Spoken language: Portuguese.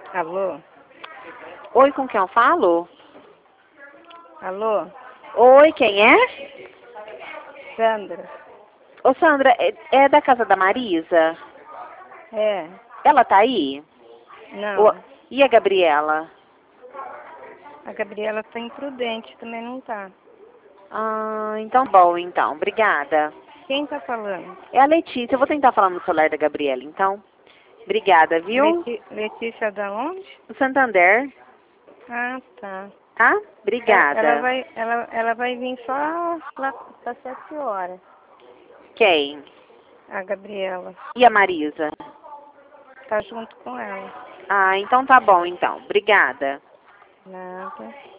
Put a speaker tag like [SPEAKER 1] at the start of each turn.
[SPEAKER 1] Alô?
[SPEAKER 2] Oi, com quem eu falo?
[SPEAKER 1] Alô?
[SPEAKER 2] Oi, quem é?
[SPEAKER 1] Sandra?
[SPEAKER 2] Ô, Sandra, é da casa da Marisa?
[SPEAKER 1] É?
[SPEAKER 2] Ela tá aí?
[SPEAKER 1] Não.
[SPEAKER 2] E a Gabriela?
[SPEAKER 1] A Gabriela tá imprudente, também não tá.
[SPEAKER 2] Ah, então bom, então. Obrigada.
[SPEAKER 1] Quem tá falando?
[SPEAKER 2] É a Letícia. Eu vou tentar falar no celular da Gabriela, então. Obrigada, viu?
[SPEAKER 1] Letícia da onde?
[SPEAKER 2] O Santander,
[SPEAKER 1] Ah, tá.
[SPEAKER 2] tá?
[SPEAKER 1] Ela
[SPEAKER 2] Obrigada.
[SPEAKER 1] ela vai vir só lá às 7 horas.
[SPEAKER 2] Quem?
[SPEAKER 1] A Gabriela.
[SPEAKER 2] E a Marisa?
[SPEAKER 1] Tá junto com ela.
[SPEAKER 2] Ah, então tá bom, então. Obrigada.
[SPEAKER 1] Nada.